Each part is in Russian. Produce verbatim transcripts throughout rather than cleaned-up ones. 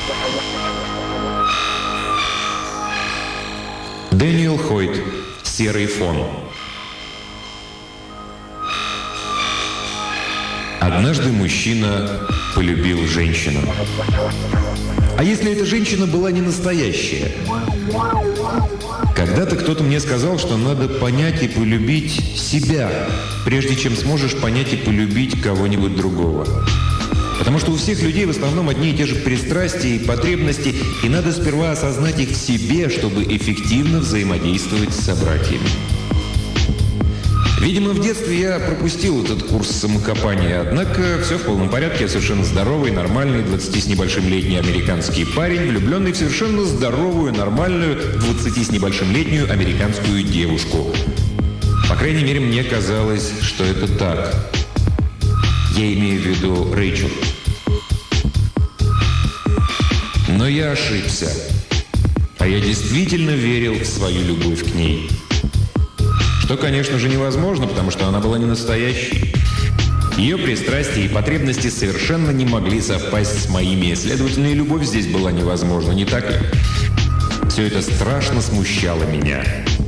Дэниел Хойт. «Серый фон». Однажды мужчина полюбил женщину. А если эта женщина была не настоящая? Когда-то кто-то мне сказал, что надо понять и полюбить себя, прежде чем сможешь понять и полюбить кого-нибудь другого. Потому что у всех людей в основном одни и те же пристрастия и потребности, и надо сперва осознать их в себе, чтобы эффективно взаимодействовать с собратьями. Видимо, в детстве я пропустил этот курс самокопания, однако все в полном порядке. Я совершенно здоровый, нормальный, двадцати с небольшим летний американский парень, влюбленный в совершенно здоровую, нормальную, двадцати с небольшим летнюю американскую девушку. По крайней мере, мне казалось, что это так. Я имею в виду Рэйчел. Но я ошибся. А я действительно верил в свою любовь к ней. Что, конечно же, невозможно, потому что она была не настоящей. Ее пристрастия и потребности совершенно не могли совпасть с моими, следовательно, и любовь здесь была невозможна, не так ли? Все это страшно смущало меня.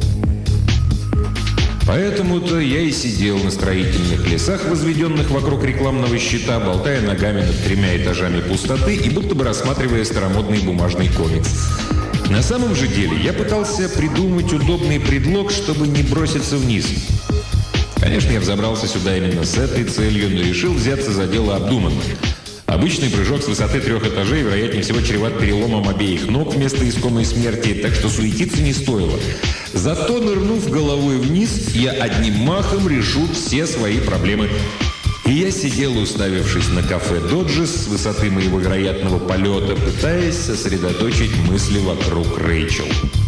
Поэтому-то я и сидел на строительных лесах, возведенных вокруг рекламного щита, болтая ногами над тремя этажами пустоты и будто бы рассматривая старомодный бумажный комикс. На самом же деле я пытался придумать удобный предлог, чтобы не броситься вниз. Конечно, я взобрался сюда именно с этой целью, но решил взяться за дело обдуманно. Обычный прыжок с высоты трех этажей, вероятнее всего, чреват переломом обеих ног вместо искомой смерти, так что суетиться не стоило. Зато, нырнув головой вниз, я одним махом решу все свои проблемы. И я сидел, уставившись на кафе «Доджес» с высоты моего вероятного полета, пытаясь сосредоточить мысли вокруг Рэйчел.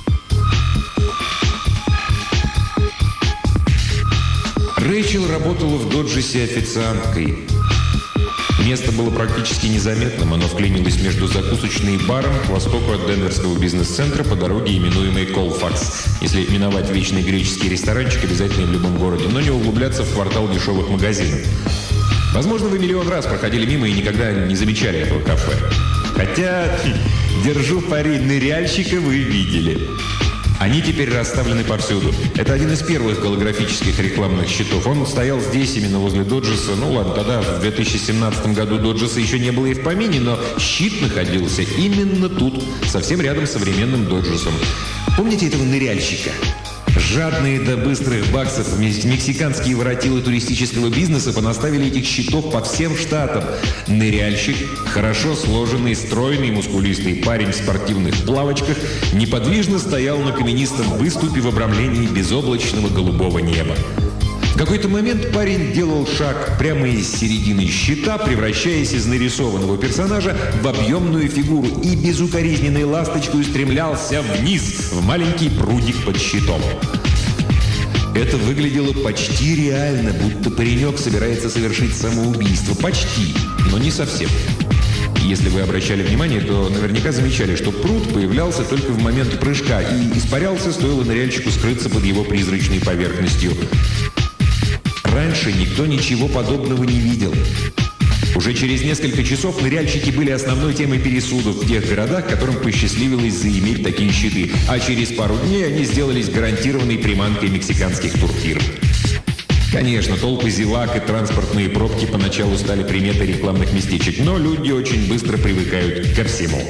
Рэйчел работала в «Доджесе» официанткой. Место было практически незаметным, оно вклинилось между закусочной и баром к востоку от Денверского бизнес-центра по дороге, именуемой Колфакс. Если миновать вечный греческий ресторанчик, обязательно в любом городе, но не углубляться в квартал дешевых магазинов. Возможно, вы миллион раз проходили мимо и никогда не замечали этого кафе. Хотя, держу пари, ныряльщика вы видели. Они теперь расставлены повсюду. Это один из первых голографических рекламных щитов. Он стоял здесь, именно возле Доджеса. Ну ладно, тогда в две тысячи семнадцатом году Доджеса еще не было и в помине, но щит находился именно тут, совсем рядом с современным Доджесом. Помните этого ныряльщика? Жадные до быстрых баксов мексиканские воротилы туристического бизнеса понаставили этих щитов по всем штатам. Ныряльщик, хорошо сложенный, стройный, мускулистый парень в спортивных плавочках, неподвижно стоял на каменистом выступе в обрамлении безоблачного голубого неба. В какой-то момент парень делал шаг прямо из середины щита, превращаясь из нарисованного персонажа в объемную фигуру и безукоризненной ласточкой устремлялся вниз, в маленький прудик под щитом. Это выглядело почти реально, будто паренек собирается совершить самоубийство. Почти, но не совсем. Если вы обращали внимание, то наверняка замечали, что пруд появлялся только в момент прыжка и испарялся, стоило ныряльщику скрыться под его призрачной поверхностью. Раньше никто ничего подобного не видел. Уже через несколько часов ныряльщики были основной темой пересудов в тех городах, которым посчастливилось заиметь такие щиты. А через пару дней они сделались гарантированной приманкой мексиканских турфирм. Конечно, толпы зевак и транспортные пробки поначалу стали приметой рекламных местечек, но люди очень быстро привыкают ко всему.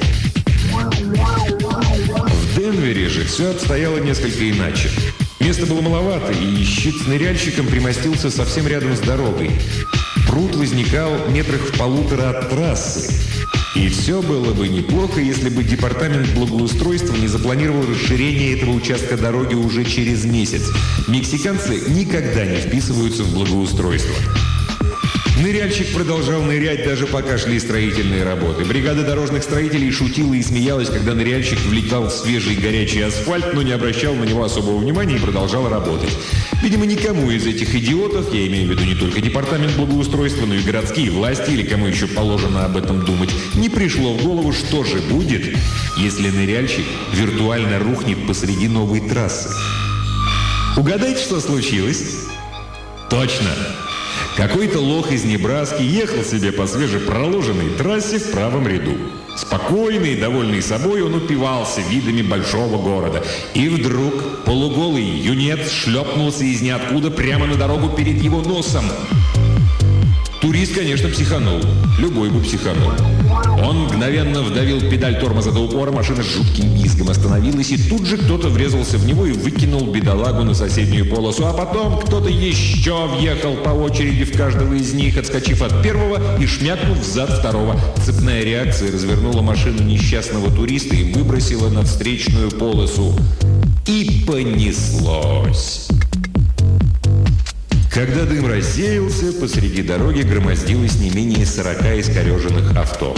В Денвере же все обстояло несколько иначе. Места было маловато, и щит с ныряльщиком примостился совсем рядом с дорогой. Пруд возникал метрах в полутора от трассы. И все было бы неплохо, если бы департамент благоустройства не запланировал расширение этого участка дороги уже через месяц. Мексиканцы никогда не вписываются в благоустройство. Ныряльщик продолжал нырять, даже пока шли строительные работы. Бригада дорожных строителей шутила и смеялась, когда ныряльщик влетал в свежий горячий асфальт, но не обращал на него особого внимания и продолжал работать. Видимо, никому из этих идиотов, я имею в виду не только департамент благоустройства, но и городские власти, или кому еще положено об этом думать, не пришло в голову, что же будет, если ныряльщик виртуально рухнет посреди новой трассы. Угадайте, что случилось? Точно! Какой-то лох из Небраски ехал себе по свежепроложенной трассе в правом ряду. Спокойный и довольный собой он упивался видами большого города. И вдруг полуголый юнец шлепнулся из ниоткуда прямо на дорогу перед его носом. Турист, конечно, психанул. Любой бы психанул. Он мгновенно вдавил педаль тормоза до упора, машина с жутким визгом остановилась, и тут же кто-то врезался в него и выкинул бедолагу на соседнюю полосу. А потом кто-то еще въехал по очереди в каждого из них, отскочив от первого и шмякнув взад второго. Цепная реакция развернула машину несчастного туриста и выбросила на встречную полосу. И понеслось. Когда дым рассеялся, посреди дороги громоздилось не менее сорока искореженных авто.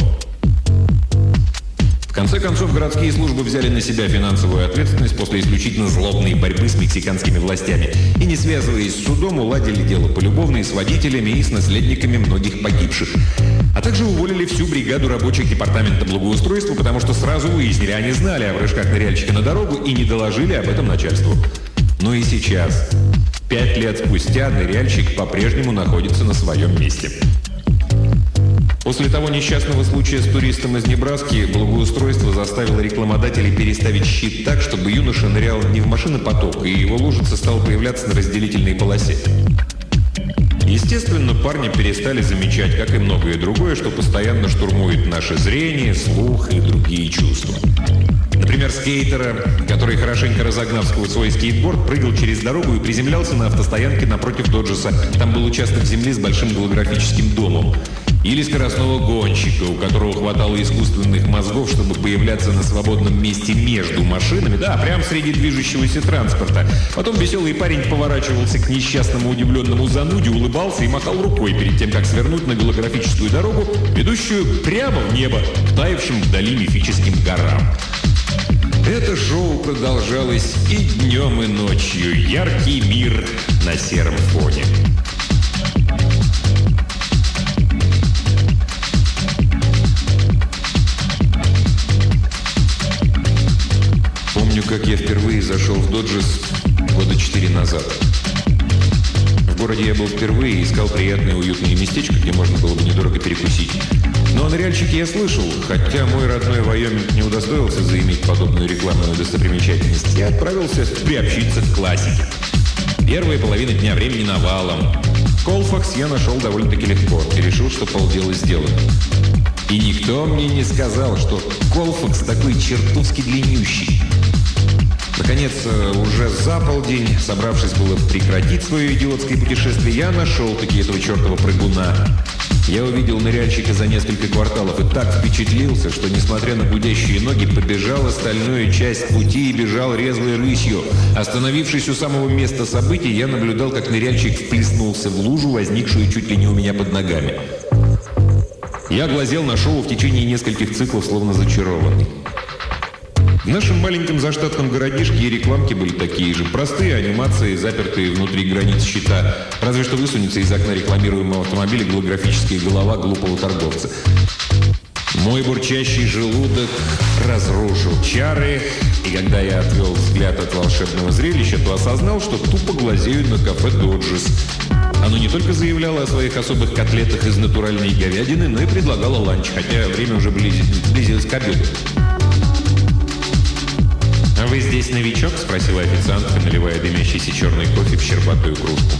В конце концов, городские службы взяли на себя финансовую ответственность после исключительно злобной борьбы с мексиканскими властями и, не связываясь с судом, уладили дело полюбовно и с водителями, и с наследниками многих погибших. А также уволили всю бригаду рабочих департамента благоустройства, потому что сразу выяснили, они знали о прыжках ныряльщика на дорогу и не доложили об этом начальству. Но и сейчас, пять лет спустя, ныряльщик по-прежнему находится на своем месте. После того несчастного случая с туристом из Небраски благоустройство заставило рекламодателей переставить щит так, чтобы юноша нырял не в машинопоток, и его лужица стала появляться на разделительной полосе. Естественно, парни перестали замечать, как и многое другое, что постоянно штурмует наше зрение, слух и другие чувства. Например, скейтера, который, хорошенько разогнав свой скейтборд, прыгал через дорогу и приземлялся на автостоянке напротив Доджеса. Там был участок земли с большим голографическим домом. Или скоростного гонщика, у которого хватало искусственных мозгов, чтобы появляться на свободном месте между машинами, да, прямо среди движущегося транспорта. Потом веселый парень поворачивался к несчастному удивленному зануде, улыбался и махал рукой перед тем, как свернуть на голографическую дорогу, ведущую прямо в небо, к таявшим вдали мифическим горам. Это шоу продолжалось и днем, и ночью. Яркий мир на сером фоне. Помню, как я впервые зашел в Доджес года четыре назад. В городе я был впервые и искал приятное уютное местечко, где можно было бы недорого перекусить. Но о ныряльщике я слышал, хотя мой родной Вайоминг не удостоился заиметь подобную рекламную достопримечательность. Я отправился приобщиться к классике. Первая половина дня времени навалом. Колфакс я нашел довольно-таки легко и решил, что полдела сделано. И никто мне не сказал, что Колфакс такой чертовски длиннющий. Наконец, уже за полдень, собравшись было прекратить свое идиотское путешествие, я нашел-таки этого чертова прыгуна. Я увидел ныряльщика за несколько кварталов и так впечатлился, что, несмотря на гудящие ноги, побежал остальную часть пути и бежал резвой рысью. Остановившись у самого места событий, я наблюдал, как ныряльщик вплеснулся в лужу, возникшую чуть ли не у меня под ногами. Я глазел на шоу в течение нескольких циклов, словно зачарованный. В нашем маленьком заштатном городишке и рекламки были такие же. Простые анимации, запертые внутри границ щита. Разве что высунется из окна рекламируемого автомобиля голографическая голова глупого торговца. Мой бурчащий желудок разрушил чары, и когда я отвел взгляд от волшебного зрелища, то осознал, что тупо глазею на кафе «Доджес». Оно не только заявляло о своих особых котлетах из натуральной говядины, но и предлагало ланч, хотя время уже близилось к обеду. «А вы здесь новичок?» – спросила официантка, наливая дымящийся черный кофе в щербатую кружку.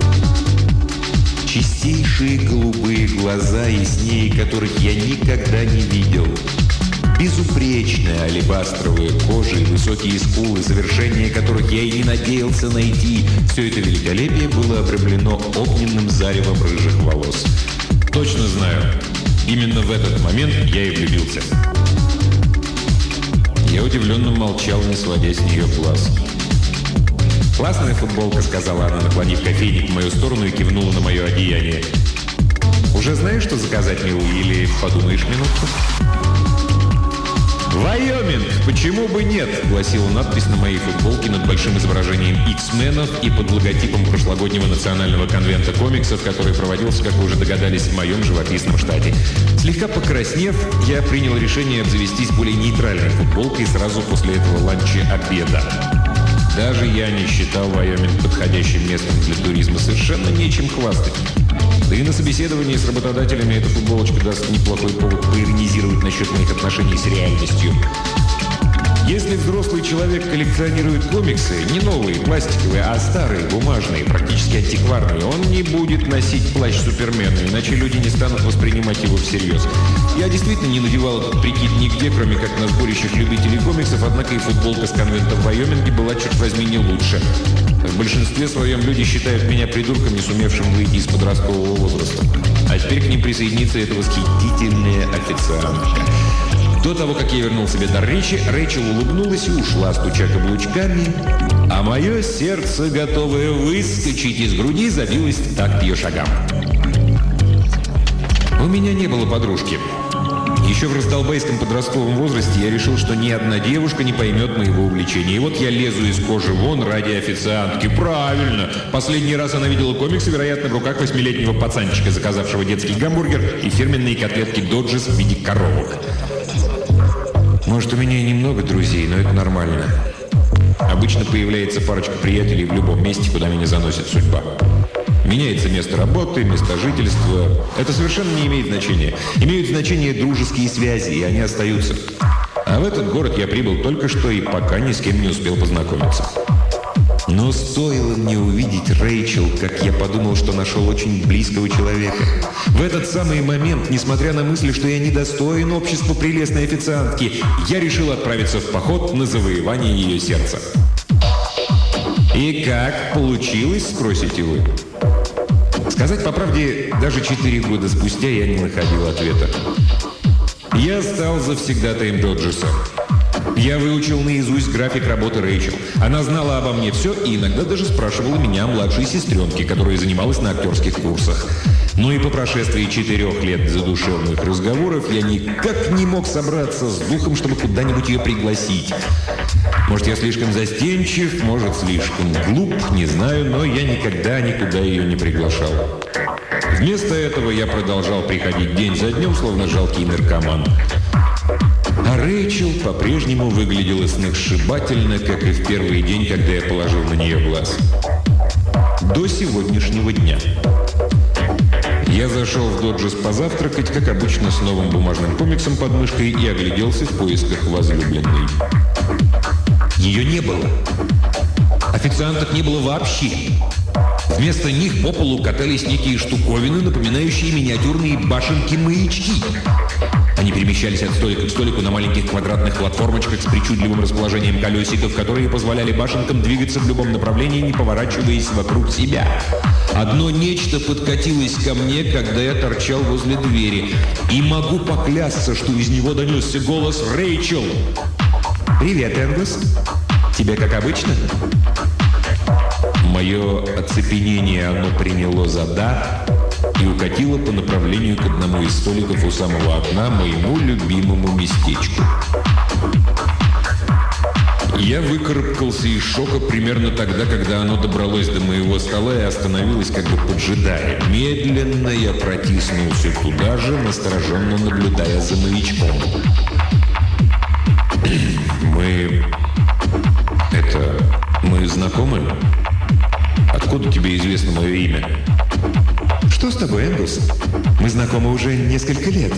Чистейшие голубые глаза, яснее которых я никогда не видел. Безупречная алебастровая кожа и высокие скулы, совершение которых я и не надеялся найти. Все это великолепие было обрамлено огненным заревом рыжих волос. Точно знаю, именно в этот момент я и влюбился. Я удивленно молчал, не сводя с нее глаз. «Классная футболка», — сказала она, наклонив кофейник в мою сторону и кивнула на мое одеяние. «Уже знаешь, что заказать, милый, или подумаешь минутку?» «Вайоминг! Почему бы нет?» — гласила надпись на моей футболке над большим изображением X-менов и под логотипом прошлогоднего национального конвента комиксов, который проводился, как вы уже догадались, в моем живописном штате. Слегка покраснев, я принял решение обзавестись более нейтральной футболкой сразу после этого ланча-обеда. Даже я не считал Вайоминг подходящим местом для туризма, совершенно нечем хвастать. Да и на собеседовании с работодателями эта футболочка даст неплохой повод поиронизировать насчет моих отношений с реальностью. Если взрослый человек коллекционирует комиксы, не новые, пластиковые, а старые, бумажные, практически антикварные, он не будет носить плащ Супермена, иначе люди не станут воспринимать его всерьез. Я действительно не надевал этот прикид нигде, кроме как на сборищах любителей комиксов, однако и футболка с конвента в Вайоминге была, черт возьми, не лучше. В большинстве своем люди считают меня придурком, не сумевшим выйти из подросткового возраста. А теперь к ним присоединится эта восхитительная официантка. До того, как я вернул себе дар речи, Рэйчел улыбнулась и ушла, стуча каблучками, а мое сердце, готовое выскочить из груди, забилось в такт ее шагам. У меня не было подружки. Еще в раздолбайском подростковом возрасте я решил, что ни одна девушка не поймет моего увлечения. И вот я лезу из кожи вон ради официантки. Правильно! Последний раз она видела комиксы, вероятно, в руках восьмилетнего пацанчика, заказавшего детский гамбургер и фирменные котлетки «Доджес» в виде коровок. Может, у меня и немного друзей, но это нормально. Обычно появляется парочка приятелей в любом месте, куда меня заносит судьба. Меняется место работы, место жительства. Это совершенно не имеет значения. Имеют значение дружеские связи, и они остаются. А в этот город я прибыл только что и пока ни с кем не успел познакомиться. Но стоило мне увидеть Рэйчел, как я подумал, что нашел очень близкого человека. В этот самый момент, несмотря на мысли, что я недостоин общества прелестной официантки, я решил отправиться в поход на завоевание ее сердца. И как получилось, спросите вы? Сказать по правде, даже четыре года спустя я не находил ответа. Я стал завсегдатаем Доджеса. Я выучил наизусть график работы Рэйчел. Она знала обо мне все и иногда даже спрашивала меня о младшей сестренке, которая занималась на актерских курсах. Ну и по прошествии четырех лет задушевных разговоров я никак не мог собраться с духом, чтобы куда-нибудь ее пригласить. Может, я слишком застенчив, может, слишком глуп, не знаю, но я никогда никуда ее не приглашал. Вместо этого я продолжал приходить день за днем, словно жалкий наркоман. А Рэйчел по-прежнему выглядела сногсшибательно, как и в первый день, когда я положил на нее глаз. До сегодняшнего дня. Я зашел в Доджес позавтракать, как обычно, с новым бумажным комиксом под мышкой и огляделся в поисках возлюбленной. Ее не было. Официанток не было вообще. Вместо них по полу катались некие штуковины, напоминающие миниатюрные башенки-маячки. Они перемещались от столика к столику на маленьких квадратных платформочках с причудливым расположением колесиков, которые позволяли башенкам двигаться в любом направлении, не поворачиваясь вокруг себя. Одно нечто подкатилось ко мне, когда я торчал возле двери. И могу поклясться, что из него донесся голос Рэйчел. «Привет, Энгус. Тебе как обычно?» Мое оцепенение оно приняло за «да» и укатило по направлению к одному из столиков у самого окна, моему любимому местечку. Я выкарабкался из шока примерно тогда, когда оно добралось до моего стола и остановилось, как бы поджидая. Медленно я протиснулся туда же, настороженно наблюдая за маячком. Мы... это... мы знакомы? Откуда тебе известно мое имя? Что с тобой, Энгус? Мы знакомы уже несколько лет.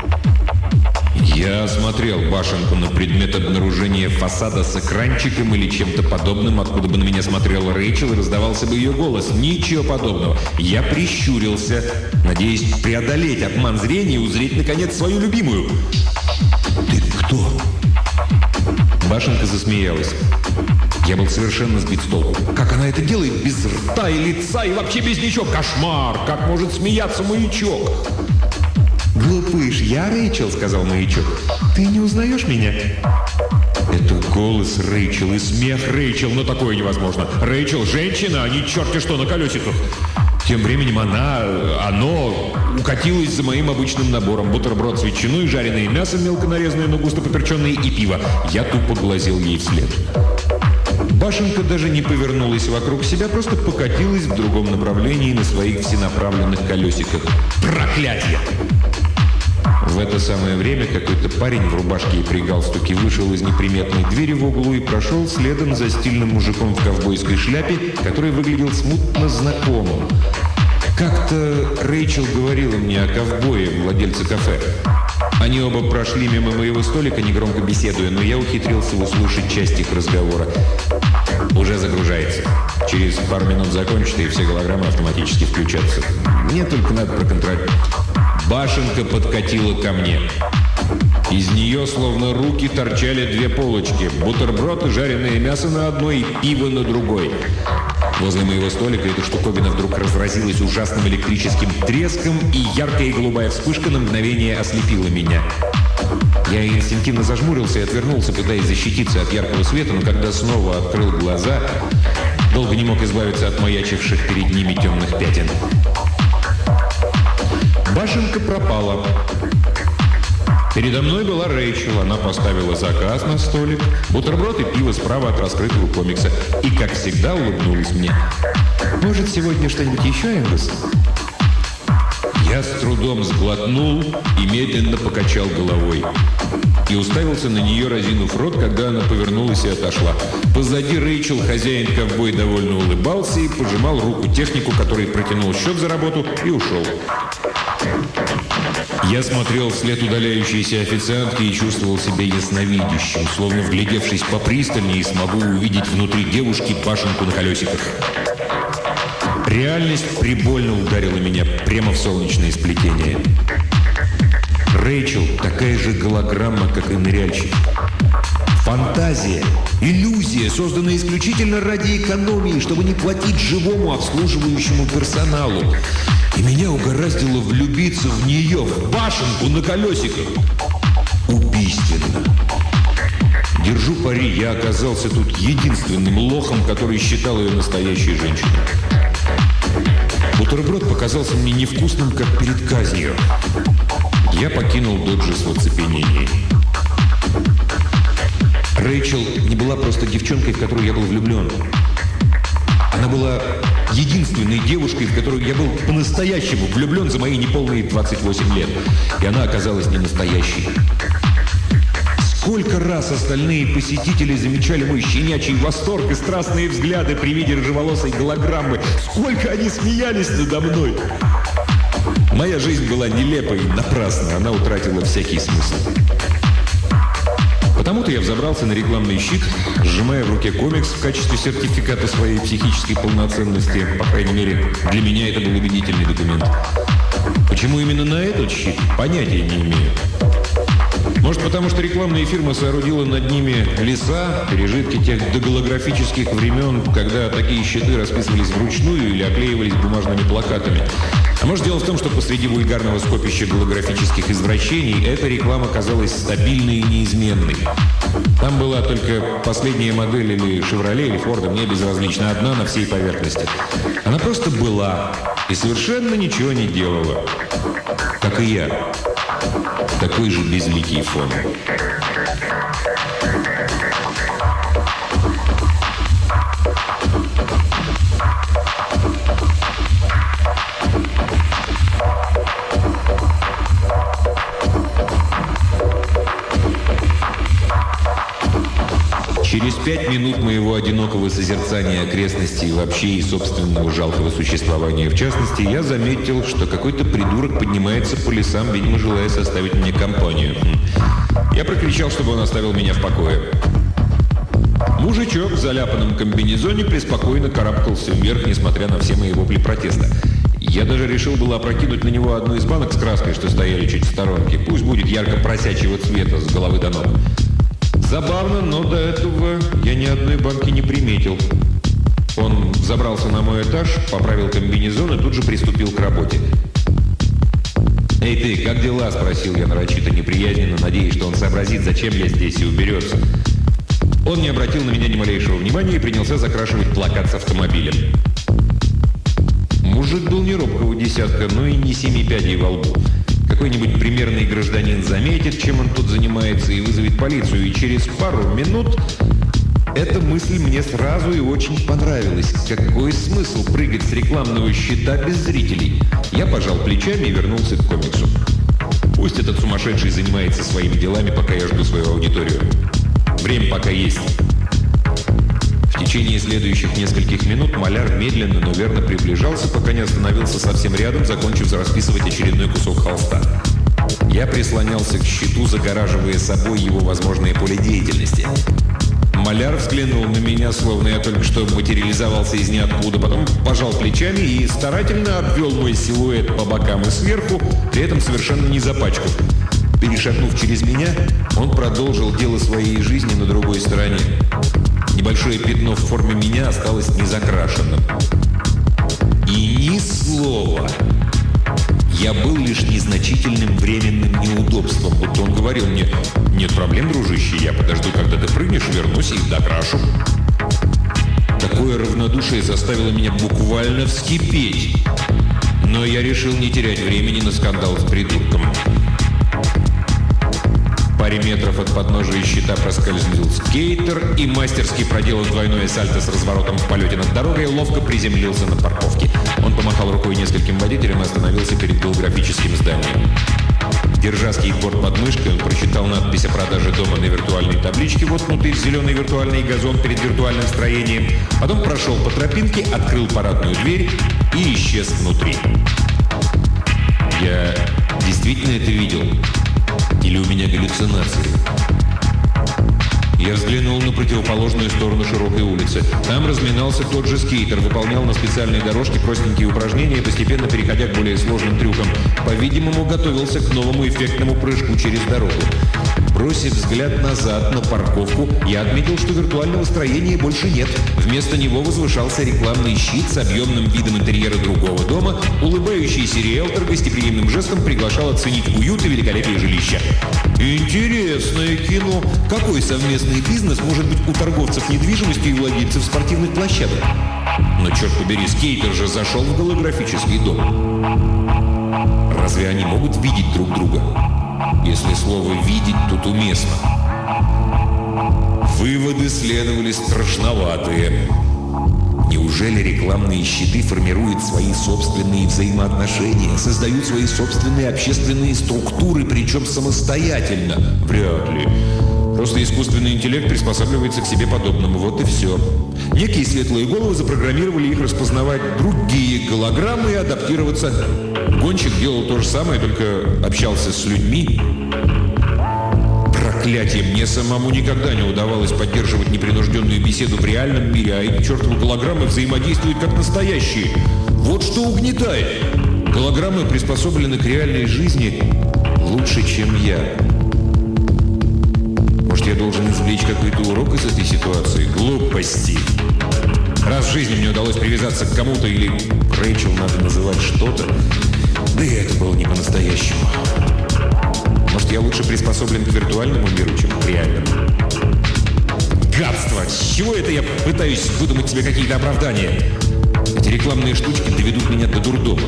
Я осмотрел башенку на предмет обнаружения фасада с экранчиком или чем-то подобным, откуда бы на меня смотрела Рэйчел и раздавался бы ее голос. Ничего подобного. Я прищурился, надеясь преодолеть обман зрения и узреть, наконец, свою любимую. «Ты кто?» Башенка засмеялась. Я был совершенно сбит с толку. Как она это делает? Без рта и лица, и вообще без ничего. Кошмар! Как может смеяться маячок? «Глупыш, я Рэйчел», — сказал маячок. «Ты не узнаешь меня?» Это голос Рэйчел и смех Рэйчел, но такое невозможно. Рэйчел — женщина, а не черти что на колесиках. Тем временем она, оно укатилось за моим обычным набором: бутерброд с ветчиной, жареное мясо мелко нарезанное, но густо поперченное, и пиво. Я тупо глазел ей вслед. Башенка даже не повернулась вокруг себя, просто покатилась в другом направлении на своих всенаправленных колесиках. Проклятие! В это самое время какой-то парень в рубашке и при галстуке вышел из неприметной двери в углу и прошел следом за стильным мужиком в ковбойской шляпе, который выглядел смутно знакомым. Как-то Рэйчел говорила мне о ковбое, владельце кафе. Они оба прошли мимо моего столика, негромко беседуя, но я ухитрился услышать часть их разговора. Уже загружается. Через пару минут закончится, и все голограммы автоматически включатся. Мне только надо проконтролировать. Башенка подкатила ко мне. Из нее, словно руки, торчали две полочки. Бутерброд и жареное мясо на одной, и пиво на другой. Возле моего столика эта штуковина вдруг разразилась ужасным электрическим треском, и яркая голубая вспышка на мгновение ослепила меня. Я инстинктивно зажмурился и отвернулся, пытаясь защититься от яркого света, но когда снова открыл глаза, долго не мог избавиться от маячивших перед ними темных пятен. Башенка пропала. Передо мной была Рэйчел. Она поставила заказ на столик, бутерброд и пиво справа от раскрытого комикса. И, как всегда, улыбнулась мне. «Может, сегодня что-нибудь еще, Энгус?» Я с трудом сглотнул и медленно покачал головой. И уставился на нее, разинув рот, когда она повернулась и отошла. Позади Рэйчел хозяин-ковбой довольно улыбался и пожимал руку технику, который протянул счет за работу и ушел. Я смотрел вслед удаляющейся официантки и чувствовал себя ясновидящим, словно вглядевшись попристальнее, смогу увидеть внутри девушки башенку на колесиках. Реальность прибольно ударила меня прямо в солнечное сплетение. Рэйчел такая же голограмма, как и ныряльщик. Фантазия, иллюзия, созданная исключительно ради экономии, чтобы не платить живому обслуживающему персоналу. И меня угораздило влюбиться в нее, в башенку на колесиках. Убийственно. Держу пари, я оказался тут единственным лохом, который считал ее настоящей женщиной. Бутерброд показался мне невкусным, как перед казнью. Я покинул Доджес в оцепенении. Рэйчел не была просто девчонкой, в которую я был влюблен. Она была единственной девушкой, в которую я был по-настоящему влюблен за мои неполные двадцать восемь лет. И она оказалась не настоящей. Сколько раз остальные посетители замечали мой щенячий восторг и страстные взгляды при виде рыжеволосой голограммы. Сколько они смеялись надо мной. Моя жизнь была нелепа и напрасна. Она утратила всякий смысл. Потому-то я взобрался на рекламный щит, сжимая в руке комикс в качестве сертификата своей психической полноценности. По крайней мере, для меня это был убедительный документ. Почему именно на этот щит? Понятия не имею. Может, потому что рекламная фирма соорудила над ними леса, пережитки тех доголографических времен, когда такие щиты расписывались вручную или оклеивались бумажными плакатами. А может, дело в том, что посреди вульгарного скопища голографических извращений эта реклама казалась стабильной и неизменной. Там была только последняя модель или «Шевроле», или «Форда», мне безразлично, одна на всей поверхности. Она просто была и совершенно ничего не делала. Как и я. Такой же безликий фон. Через пять минут моего одинокого созерцания окрестностей вообще и собственного жалкого существования в частности, я заметил, что какой-то придурок поднимается по лесам, видимо, желая составить мне компанию. Я прокричал, чтобы он оставил меня в покое. Мужичок в заляпанном комбинезоне преспокойно карабкался вверх, несмотря на все мои вопли протеста. Я даже решил было опрокинуть на него одну из банок с краской, что стояли чуть в сторонке. Пусть будет ярко-просячего цвета с головы до ног. Забавно, но до этого я ни одной банки не приметил. Он забрался на мой этаж, поправил комбинезон и тут же приступил к работе. «Эй ты, как дела?» – спросил я нарочито неприязненно, надеясь, что он сообразит, зачем я здесь, и уберется. Он не обратил на меня ни малейшего внимания и принялся закрашивать плакат с автомобилем. Мужик был не робкого десятка, но и не семи пядей во лбу. Какой-нибудь примерный гражданин заметит, чем он тут занимается, и вызовет полицию. И через пару минут эта мысль мне сразу и очень понравилась. Какой смысл прыгать с рекламного щита без зрителей? Я пожал плечами и вернулся к комиксу. Пусть этот сумасшедший занимается своими делами, пока я жду свою аудиторию. Время пока есть. В В течение следующих нескольких минут маляр медленно, но верно приближался, пока не остановился совсем рядом, закончив расписывать очередной кусок холста. Я прислонялся к щиту, загораживая собой его возможное поле деятельности. Маляр взглянул на меня, словно я только что материализовался из ниоткуда, потом пожал плечами и старательно обвел мой силуэт по бокам и сверху, при этом совершенно не запачкав. Перешагнув через меня, он продолжил дело своей жизни на другой стороне. Небольшое пятно в форме меня осталось незакрашенным. И ни слова. Я был лишь незначительным временным неудобством, будто он говорил мне: «Нет проблем, дружище, я подожду, когда ты прыгнешь, вернусь и докрашу». Такое равнодушие заставило меня буквально вскипеть. Но я решил не терять времени на скандал с придурком. В паре метров от подножия щита проскользнул скейтер и, мастерски проделав двойное сальто с разворотом в полете над дорогой, ловко приземлился на парковке. Он помахал рукой нескольким водителям и остановился перед голографическим зданием. Держа скейтборд под мышкой, он прочитал надпись о продаже дома на виртуальной табличке, воткнутой в зеленый виртуальный газон перед виртуальным строением. Потом прошел по тропинке, открыл парадную дверь и исчез внутри. Я действительно это видел? Или у меня галлюцинации? Я взглянул на противоположную сторону широкой улицы. Там разминался тот же скейтер, выполнял на специальной дорожке простенькие упражнения, постепенно переходя к более сложным трюкам. По-видимому, готовился к новому эффектному прыжку через дорогу. Бросив взгляд назад на парковку, я отметил, что виртуального строения больше нет. Вместо него возвышался рекламный щит с объемным видом интерьера другого дома. Улыбающийся риэлтор гостеприимным жестом приглашал оценить уют и великолепие жилища. Интересное кино. Какой совместный бизнес может быть у торговцев недвижимостью и владельцев спортивных площадок? Но, черт побери, скейтер же зашел в голографический дом. Разве они могут видеть друг друга? Если слово «видеть» тут уместно. Выводы следовали страшноватые. Неужели рекламные щиты формируют свои собственные взаимоотношения, создают свои собственные общественные структуры, причем самостоятельно? Вряд ли. Просто искусственный интеллект приспосабливается к себе подобному. Вот и все. Некие светлые головы запрограммировали их распознавать другие голограммы и адаптироваться. Гонщик делал то же самое, только общался с людьми. Проклятие, мне самому никогда не удавалось поддерживать непринужденную беседу в реальном мире, а эти чертовы голограммы взаимодействуют как настоящие. Вот что угнетает. Голограммы приспособлены к реальной жизни лучше, чем я. Может, я должен извлечь какой-то урок из этой ситуации? Глупости. Раз в жизни мне удалось привязаться к кому-то, или Рэйчел надо называть что-то, да и это было не по-настоящему. Может, я лучше приспособлен к виртуальному миру, чем к реальному? Гадство! С чего это я пытаюсь выдумать себе какие-то оправдания? Эти рекламные штучки доведут меня до дурдома.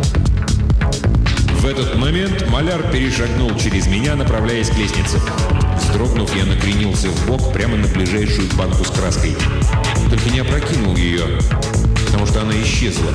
В этот момент маляр перешагнул через меня, направляясь к лестнице. Вздрогнув, я накренился в бок прямо на ближайшую банку с краской. Только не опрокинул ее, потому что она исчезла.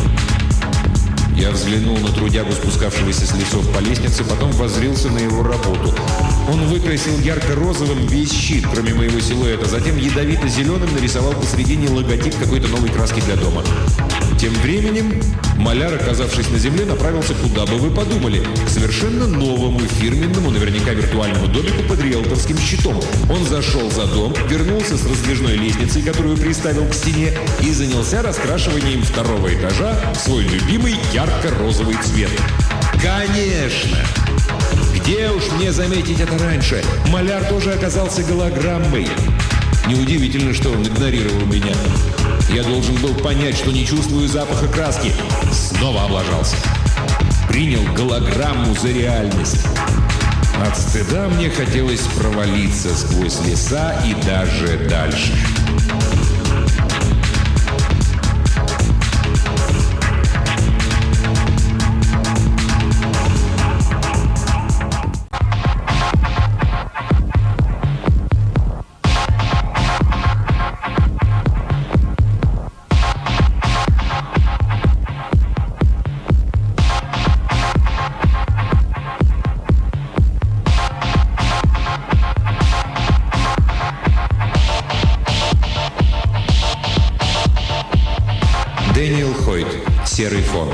Я взглянул на трудягу, спускавшегося с лесов по лестнице, потом воззрился на его работу. Он выкрасил ярко-розовым весь щит, кроме моего силуэта, затем ядовито-зеленым нарисовал посредине логотип какой-то новой краски для дома. Тем временем маляр, оказавшись на земле, направился куда бы вы подумали, к совершенно новому фирменному, наверняка виртуальному домику под риэлторским щитом. Он зашел за дом, вернулся с раздвижной лестницей, которую приставил к стене, и занялся раскрашиванием второго этажа в свой любимый ярко-розовый цвет. Конечно! Где уж мне заметить это раньше? Маляр тоже оказался голограммой. Неудивительно, что он игнорировал меня. Я должен был понять, что не чувствую запаха краски. Снова облажался. Принял голограмму за реальность. От стыда мне хотелось провалиться сквозь леса и даже дальше. серый фон.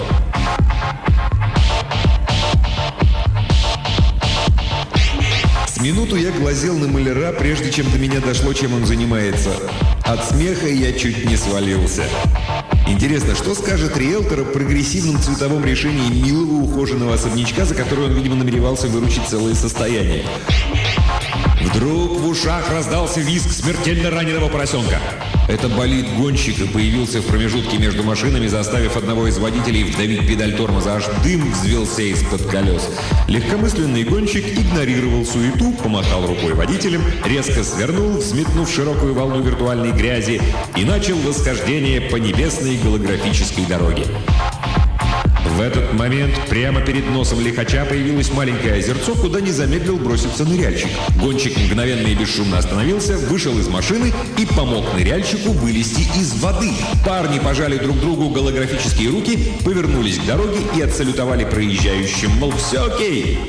С минуту я глазел на маляра, прежде чем до меня дошло, чем он занимается. От смеха я чуть не свалился. Интересно, что скажет риэлтор о прогрессивном цветовом решении милого ухоженного особнячка, за который он, видимо, намеревался выручить целое состояние? Вдруг в ушах раздался визг смертельно раненого поросенка. Это болид гонщика появился в промежутке между машинами, заставив одного из водителей вдавить педаль тормоза. Аж дым взвелся из-под колес. Легкомысленный гонщик игнорировал суету, помахал рукой водителем, резко свернул, взметнув широкую волну виртуальной грязи, и начал восхождение по небесной голографической дороге. В этот момент прямо перед носом лихача появилось маленькое озерцо, куда не замедлил броситься ныряльщик. Гонщик мгновенно и бесшумно остановился, вышел из машины и помог ныряльщику вылезти из воды. Парни пожали друг другу голографические руки, повернулись к дороге и отсалютовали проезжающим, мол, все окей.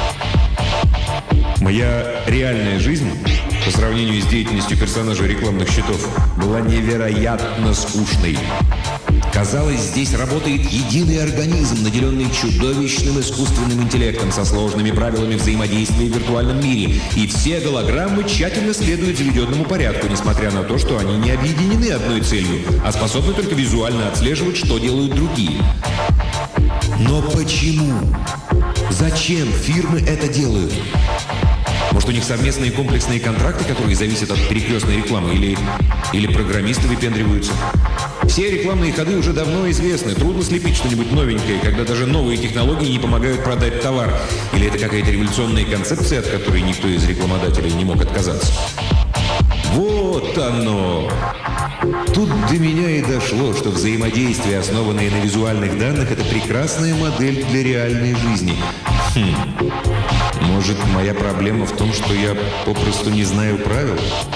Моя реальная жизнь, по сравнению с деятельностью персонажей рекламных щитов, была невероятно скучной. Казалось, здесь работает единый организм, наделенный чудовищным искусственным интеллектом со сложными правилами взаимодействия в виртуальном мире. И все голограммы тщательно следуют заведенному порядку, несмотря на то, что они не объединены одной целью, а способны только визуально отслеживать, что делают другие. Но почему? Зачем фирмы это делают? Может, у них совместные комплексные контракты, которые зависят от перекрестной рекламы, или, или программисты выпендриваются? Все рекламные ходы уже давно известны. Трудно слепить что-нибудь новенькое, когда даже новые технологии не помогают продать товар. Или это какая-то революционная концепция, от которой никто из рекламодателей не мог отказаться? Вот оно! Тут до меня и дошло, что взаимодействие, основанное на визуальных данных, это прекрасная модель для реальной жизни. Хм. Может, моя проблема в том, что я попросту не знаю правил?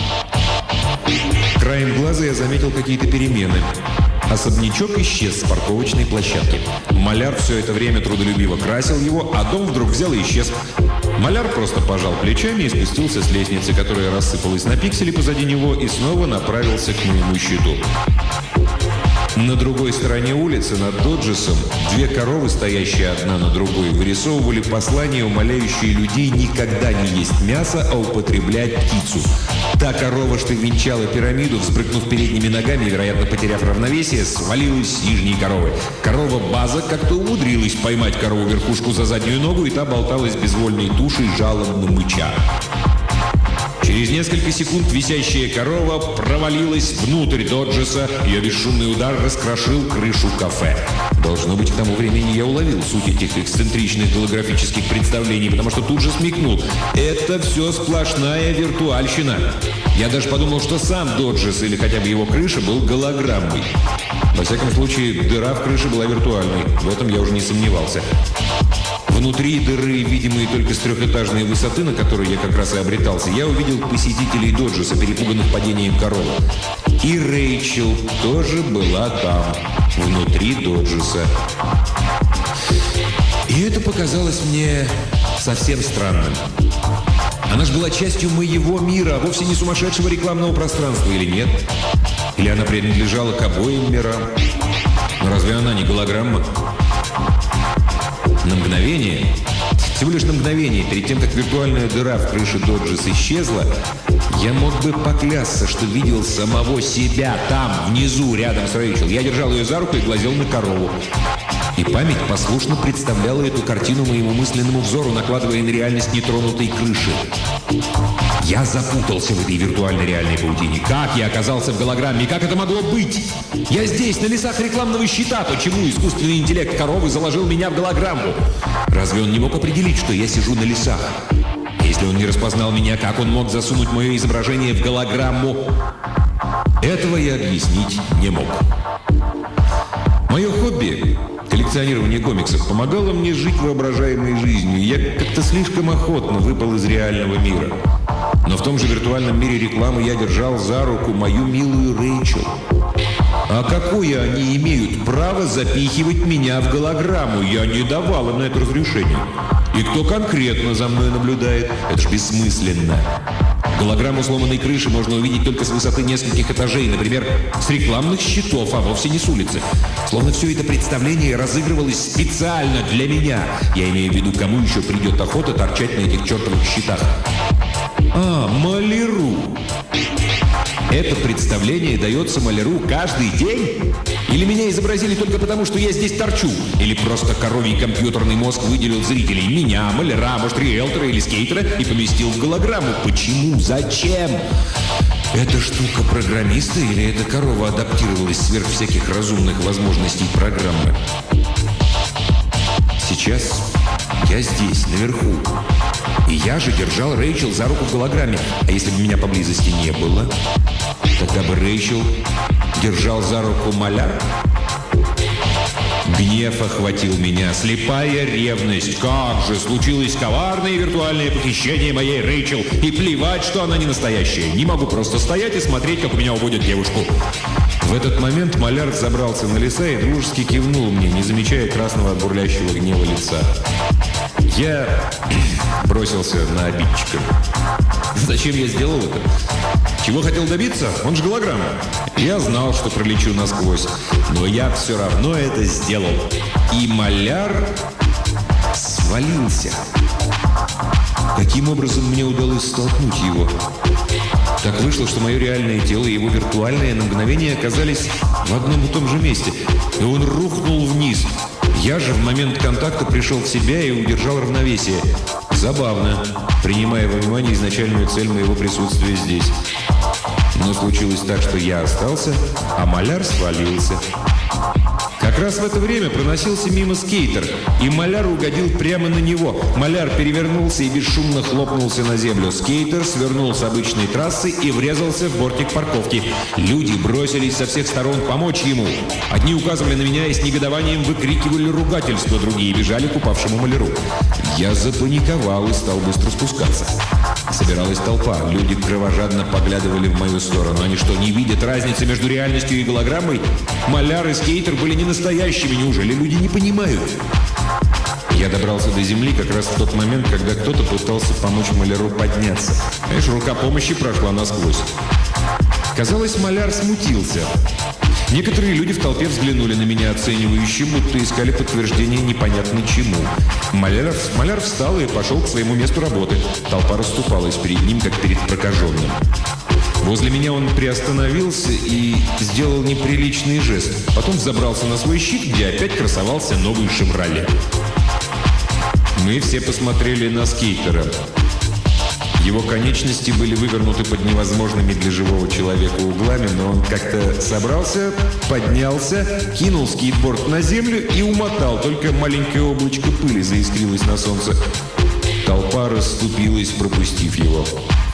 Краем глаза я заметил какие-то перемены. Особнячок исчез с парковочной площадки. Маляр все это время трудолюбиво красил его, а дом вдруг взял и исчез. Маляр просто пожал плечами и спустился с лестницы, которая рассыпалась на пиксели позади него, и снова направился к моему щиту. На другой стороне улицы, над Доджесом, две коровы, стоящие одна на другой, вырисовывали послание, умоляющее людей никогда не есть мясо, а употреблять птицу. Та корова, что венчала пирамиду, взбрыкнув передними ногами, вероятно, потеряв равновесие, свалилась с нижней коровы. Корова База как-то умудрилась поймать корову-верхушку за заднюю ногу, и та болталась безвольной тушей, жалобно мыча. Через несколько секунд висящая корова провалилась внутрь Доджеса. Ее бесшумный удар раскрошил крышу кафе. Должно быть, к тому времени я уловил суть этих эксцентричных голографических представлений, потому что тут же смекнул. Это все сплошная виртуальщина. Я даже подумал, что сам Доджес или хотя бы его крыша был голограммой. Во всяком случае, дыра в крыше была виртуальной. В этом я уже не сомневался. Внутри дыры, видимые только с трехэтажной высоты, на которой я как раз и обретался, я увидел посетителей Доджеса, перепуганных падением коровы. И Рэйчел тоже была там, внутри Доджеса. И это показалось мне совсем странным. Она же была частью моего мира, а вовсе не сумасшедшего рекламного пространства, или нет? Или она принадлежала к обоим мирам? Но разве она не голограмма? На мгновение, всего лишь на мгновение, перед тем, как виртуальная дыра в крыше Доджес исчезла, я мог бы поклясться, что видел самого себя там, внизу, рядом с Рэйчел. Я держал ее за руку и глазел на корову. И память послушно представляла эту картину моему мысленному взору, накладывая на реальность нетронутой крыши. Я запутался в этой виртуальной реальной паутине. Как я оказался в голограмме? Как это могло быть? Я здесь, на лесах рекламного щита. Почему искусственный интеллект коровы заложил меня в голограмму? Разве он не мог определить, что я сижу на лесах? Если он не распознал меня, как он мог засунуть мое изображение в голограмму? Этого я объяснить не мог. Мое хобби, коллекционирование комиксов, помогало мне жить воображаемой жизнью. Я как-то слишком охотно выпал из реального мира. Но в том же виртуальном мире рекламы я держал за руку мою милую Рэйчел. А какое они имеют право запихивать меня в голограмму? Я не давал им на это разрешение. И кто конкретно за мной наблюдает? Это ж бессмысленно. Голограмму сломанной крыши можно увидеть только с высоты нескольких этажей, например, с рекламных щитов, а вовсе не с улицы. Словно все это представление разыгрывалось специально для меня. Я имею в виду, кому еще придет охота торчать на этих чертовых щитах. А, маляру. Это представление дается маляру каждый день? Или меня изобразили только потому, что я здесь торчу? Или просто коровий компьютерный мозг выделил зрителей, меня, маляра, может, риэлтора или скейтера, и поместил в голограмму? Почему? Зачем? Это штука программиста или эта корова адаптировалась сверх всяких разумных возможностей программы? Сейчас я здесь, наверху. И я же держал Рэйчел за руку в голограмме. А если бы меня поблизости не было, тогда бы Рэйчел держал за руку маляр? Гнев охватил меня, слепая ревность. Как же случилось коварное виртуальное похищение моей Рэйчел. И плевать, что она не настоящая. Не могу просто стоять и смотреть, как у меня уводят девушку. В этот момент маляр забрался на леса и дружески кивнул мне, не замечая красного от бурлящего гнева лица. Я бросился на обидчика. Зачем я сделал это? Чего хотел добиться? Он же голограмма. Я знал, что пролечу насквозь, но я все равно это сделал. И маляр свалился. Каким образом мне удалось столкнуть его? Так вышло, что мое реальное тело и его виртуальное на мгновение оказались в одном и том же месте. И он рухнул вниз. Я же в момент контакта пришел в себя и удержал равновесие. Забавно, принимая во внимание изначальную цель моего присутствия здесь. Но случилось так, что я остался, а маляр свалился. Как раз в это время проносился мимо скейтер, и маляр угодил прямо на него. Маляр перевернулся и бесшумно хлопнулся на землю. Скейтер свернул с обычной трассы и врезался в бортик парковки. Люди бросились со всех сторон помочь ему. Одни указывали на меня и с негодованием выкрикивали ругательства, другие бежали к упавшему маляру. Я запаниковал и стал быстро спускаться. Собиралась толпа. Люди кровожадно поглядывали в мою сторону. Они что, не видят разницы между реальностью и голограммой? Маляр и скейтер были не настоящими. Неужели люди не понимают? Я добрался до земли как раз в тот момент, когда кто-то пытался помочь маляру подняться. Знаешь, рука помощи прошла насквозь. Казалось, маляр смутился. Некоторые люди в толпе взглянули на меня оценивающе, будто искали подтверждение непонятно чему. Маляр, маляр встал и пошел к своему месту работы. Толпа расступалась перед ним, как перед прокаженным. Возле меня он приостановился и сделал неприличный жест. Потом взобрался на свой щит, где опять красовался новый «Шевроле». Мы все посмотрели на скейтера. Его конечности были вывернуты под невозможными для живого человека углами, но он как-то собрался, поднялся, кинул скейтборд на землю и умотал. Только маленькое облачко пыли заискрилось на солнце. Толпа расступилась, пропустив его.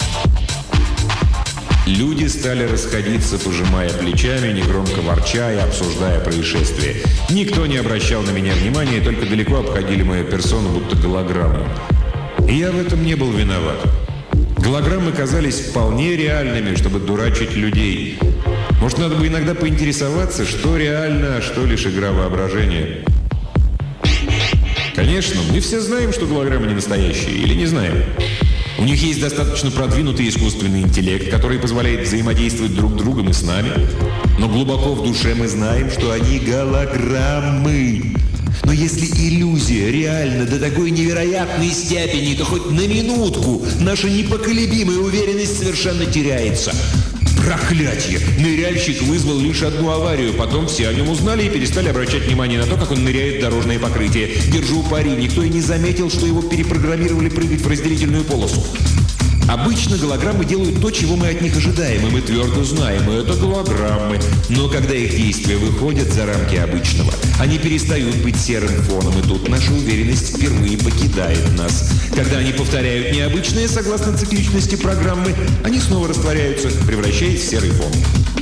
Люди стали расходиться, пожимая плечами, негромко ворча и обсуждая происшествие. Никто не обращал на меня внимания, только далеко обходили мою персону, будто голограмму. И я в этом не был виноват. Голограммы казались вполне реальными, чтобы дурачить людей. Может, надо бы иногда поинтересоваться, что реально, а что лишь игра воображения. Конечно, мы все знаем, что голограммы не настоящие, или не знаем. У них есть достаточно продвинутый искусственный интеллект, который позволяет взаимодействовать друг с другом и с нами. Но глубоко в душе мы знаем, что они голограммы. Но если иллюзия реальна до такой невероятной степени, то хоть на минутку наша непоколебимая уверенность совершенно теряется. Проклятье! Ныряльщик вызвал лишь одну аварию. Потом все о нем узнали и перестали обращать внимание на то, как он ныряет в дорожное покрытие. Держу пари, никто и не заметил, что его перепрограммировали прыгать в разделительную полосу. Обычно голограммы делают то, чего мы от них ожидаем, и мы твердо знаем, это голограммы. Но когда их действия выходят за рамки обычного, они перестают быть серым фоном, и тут наша уверенность впервые покидает нас. Когда они повторяют необычное, согласно цикличности программы, они снова растворяются, превращаясь в серый фон.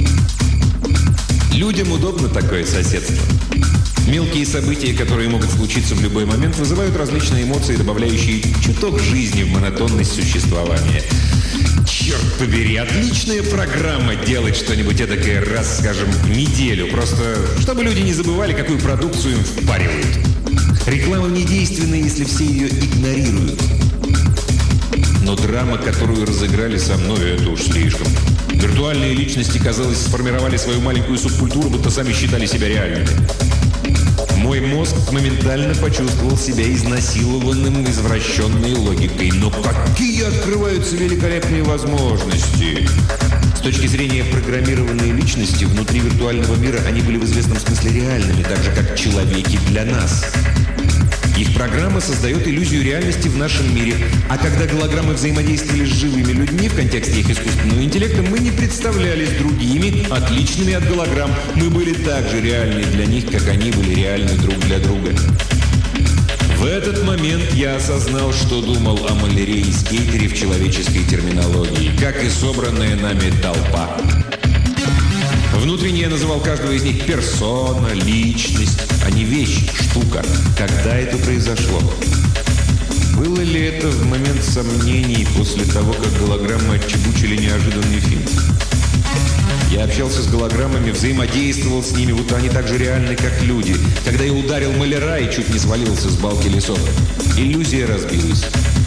Людям удобно такое соседство. Мелкие события, которые могут случиться в любой момент, вызывают различные эмоции, добавляющие чуток жизни в монотонность существования. Черт побери, отличная программа делать что-нибудь эдакое раз, скажем, в неделю. Просто чтобы люди не забывали, какую продукцию им впаривают. Реклама недейственна, если все ее игнорируют. Но драма, которую разыграли со мной, это уж слишком. Виртуальные личности, казалось, сформировали свою маленькую субкультуру, будто сами считали себя реальными. Мой мозг моментально почувствовал себя изнасилованным извращенной логикой. Но какие открываются великолепные возможности! С точки зрения программированной личности, внутри виртуального мира они были в известном смысле реальными, так же, как человеки для нас. Их программа создает иллюзию реальности в нашем мире. А когда голограммы взаимодействовали с живыми людьми в контексте их искусственного интеллекта, мы не представлялись другими, отличными от голограмм. Мы были так же реальны для них, как они были реальны друг для друга. В этот момент я осознал, что думал о маляре и скейтере в человеческой терминологии, как и собранная нами толпа. Внутренне я называл каждого из них персона, личность, а не вещь, штука. Когда это произошло? Было ли это в момент сомнений после того, как голограммы отчебучили неожиданный фильм? Я общался с голограммами, взаимодействовал с ними, будто они так же реальны, как люди. Когда я ударил маляра и чуть не свалился с балки лесов, иллюзия разбилась.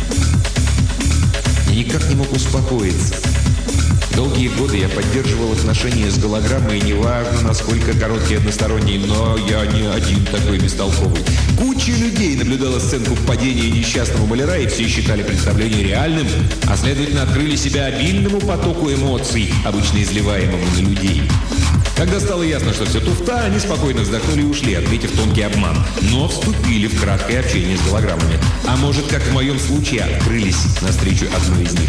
Я никак не мог успокоиться. Долгие годы я поддерживал отношения с голограммой, и неважно, насколько короткие и односторонние, но я не один такой бестолковый. Куча людей наблюдала сценку падения несчастного маляра и все считали представление реальным, а следовательно открыли себя обильному потоку эмоций, обычно изливаемому на людей. Когда стало ясно, что все туфта, они спокойно вздохнули и ушли, отметив тонкий обман, но вступили в краткое общение с голограммами. А может, как в моем случае, открылись навстречу одной из них.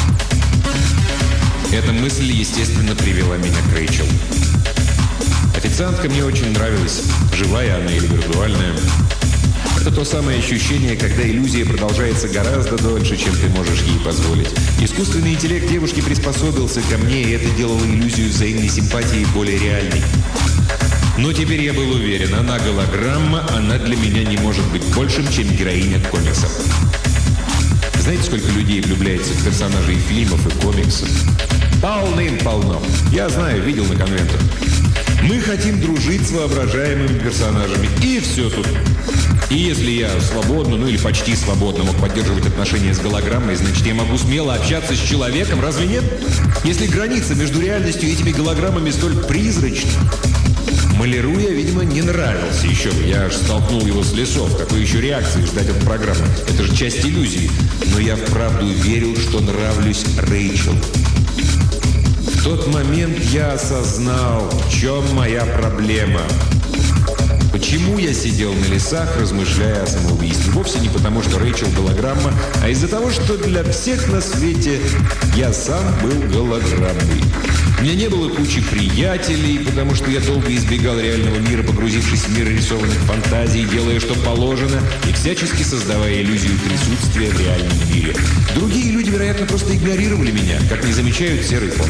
Эта мысль, естественно, привела меня к Рэйчел. Официантка мне очень нравилась, живая она или виртуальная. Это то самое ощущение, когда иллюзия продолжается гораздо дольше, чем ты можешь ей позволить. Искусственный интеллект девушки приспособился ко мне, и это делало иллюзию взаимной симпатии более реальной. Но теперь я был уверен, она голограмма, она для меня не может быть большим, чем героиня комиксов. Знаете, сколько людей влюбляется в персонажей фильмов и комиксов? Полным-полно. Я знаю, видел на конвентах. Мы хотим дружить с воображаемыми персонажами. И все тут. И если я свободно, ну или почти свободно мог поддерживать отношения с голограммой, значит, я могу смело общаться с человеком, разве нет? Если граница между реальностью и этими голограммами столь призрачна. Маляру я, видимо, не нравился еще. Я аж столкнул его с лесов. Какой еще реакции ждать от программы? Это же часть иллюзии. Но я вправду верил, что нравлюсь Рэйчел. В тот момент я осознал, в чем моя проблема. Почему я сидел на лесах, размышляя о самоубийстве? Вовсе не потому, что Рэйчел голограмма, а из-за того, что для всех на свете я сам был голограммой. У меня не было кучи приятелей, потому что я долго избегал реального мира, погрузившись в мир рисованных фантазий, делая, что положено, и всячески создавая иллюзию присутствия в реальном мире. Другие люди, вероятно, просто игнорировали меня, как не замечают серый фон.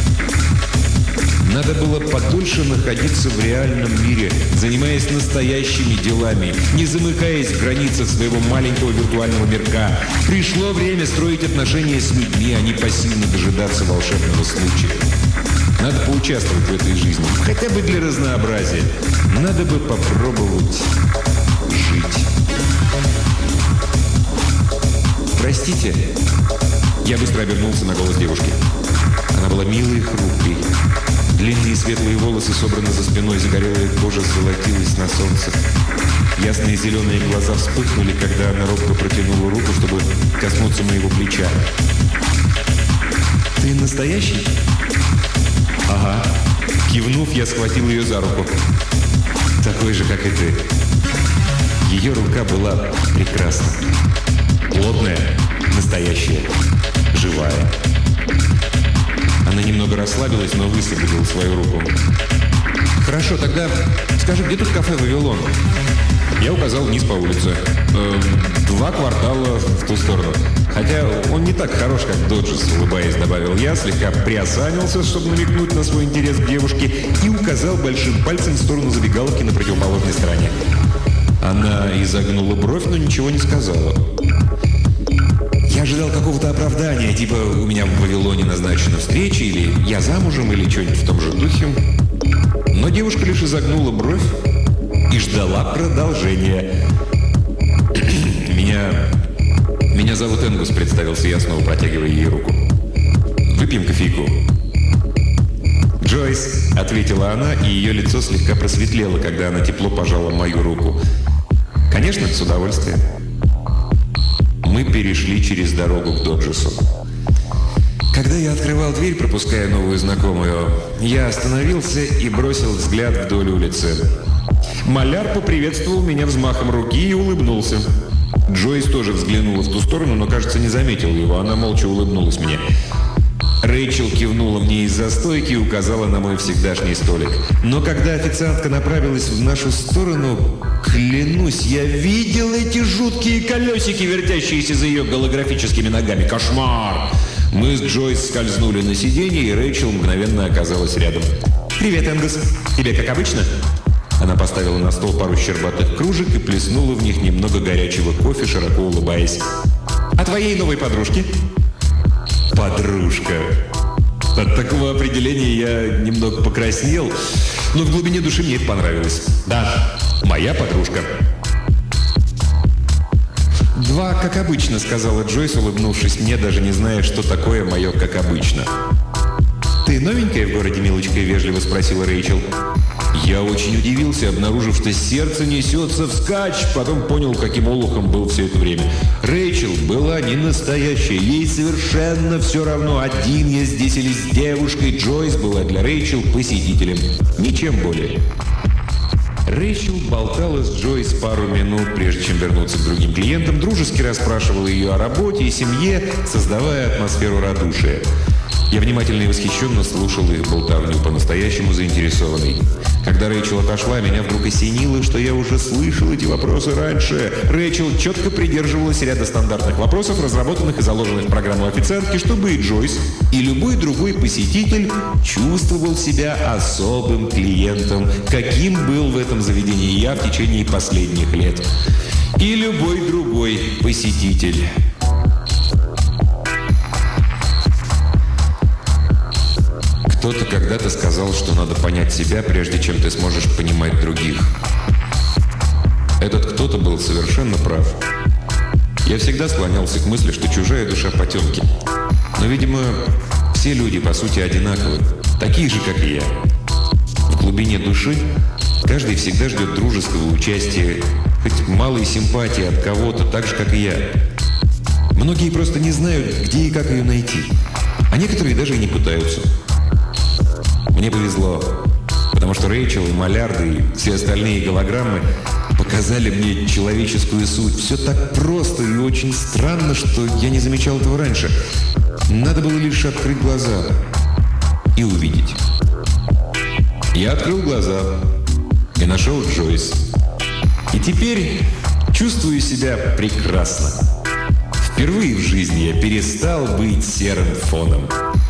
Надо было подольше находиться в реальном мире, занимаясь настоящими делами, не замыкаясь в границах своего маленького виртуального мирка. Пришло время строить отношения с людьми, а не пассивно дожидаться волшебного случая. Надо поучаствовать в этой жизни, хотя бы для разнообразия. Надо бы попробовать жить. Простите. Я быстро обернулся на голос девушки. Она была милой и хрупкой. Длинные светлые волосы собраны за спиной, загорелая кожа золотилась на солнце. Ясные зеленые глаза вспыхнули, когда она робко протянула руку, чтобы коснуться моего плеча. «Ты настоящий?» «Ага». Кивнув, я схватил ее за руку. «Такой же, как и ты». Ее рука была прекрасна. Плотная, настоящая, живая. Она немного расслабилась, но высвободила свою руку. «Хорошо, тогда скажи, где тут кафе «Вавилон»?» Я указал вниз по улице. Э, два квартала в ту сторону. Хотя он не так хорош, как Доджес, улыбаясь, добавил я, слегка приосанился, чтобы намекнуть на свой интерес к девушке, и указал большим пальцем в сторону забегаловки на противоположной стороне. Она изогнула бровь, но ничего не сказала. Я ожидал какого-то оправдания, типа «у меня в Вавилоне назначена встреча» или «я замужем» или что-нибудь в том же духе. Но девушка лишь изогнула бровь и ждала продолжения. Меня «Меня зовут Энгус», — представился я, снова протягивая ей руку. «Выпьем кофейку». «Джойс», — ответила она, и ее лицо слегка просветлело, когда она тепло пожала мою руку. «Конечно, с удовольствием». Мы перешли через дорогу к Доджесу. Когда я открывал дверь, пропуская новую знакомую, я остановился и бросил взгляд вдоль улицы. Маляр поприветствовал меня взмахом руки и улыбнулся. Джойс тоже взглянула в ту сторону, но, кажется, не заметила его. Она молча улыбнулась мне. Рэйчел кивнула мне из-за стойки и указала на мой всегдашний столик. Но когда официантка направилась в нашу сторону, клянусь, я видел эти жуткие колесики, вертящиеся за ее голографическими ногами. Кошмар! Мы с Джойс скользнули на сиденье, и Рэйчел мгновенно оказалась рядом. «Привет, Энгус. Тебе как обычно?» Она поставила на стол пару щербатых кружек и плеснула в них немного горячего кофе, широко улыбаясь. «А твоей новой подружке?» «Подружка». От такого определения я немного покраснел, но в глубине души мне это понравилось. «Да, моя подружка». «Два, как обычно», — сказала Джойс, улыбнувшись мне, даже не зная, что такое мое «как обычно». «Ты новенькая в городе, милочка?» — вежливо спросила Рэйчел. Я очень удивился, обнаружив, что сердце несется вскачь, потом понял, каким олухом был все это время. Рэйчел была не настоящая, ей совершенно все равно, один я здесь или с девушкой. Джойс была для Рэйчел посетителем, ничем более. Рэйчел болтала с Джойс пару минут, прежде чем вернуться к другим клиентам, дружески расспрашивала ее о работе и семье, создавая атмосферу радушия. Я внимательно и восхищенно слушал их болтовню, по-настоящему заинтересованный. Когда Рэйчел отошла, меня вдруг осенило, что я уже слышал эти вопросы раньше. Рэйчел четко придерживалась ряда стандартных вопросов, разработанных и заложенных в программу официантки, чтобы и Джойс, и любой другой посетитель чувствовал себя особым клиентом, каким был в этом заведении я в течение последних лет. И любой другой посетитель. Кто-то когда-то сказал, что надо понять себя, прежде чем ты сможешь понимать других. Этот кто-то был совершенно прав. Я всегда склонялся к мысли, что чужая душа потемки. Но, видимо, все люди, по сути, одинаковы. Такие же, как и я. В глубине души каждый всегда ждет дружеского участия, хоть малой симпатии от кого-то, так же, как и я. Многие просто не знают, где и как ее найти. А некоторые даже и не пытаются. Мне повезло, потому что Рэйчел и Малярды и все остальные голограммы показали мне человеческую суть. Все так просто и очень странно, что я не замечал этого раньше. Надо было лишь открыть глаза и увидеть. Я открыл глаза и нашел Джойс. И теперь чувствую себя прекрасно. Впервые в жизни я перестал быть серым фоном.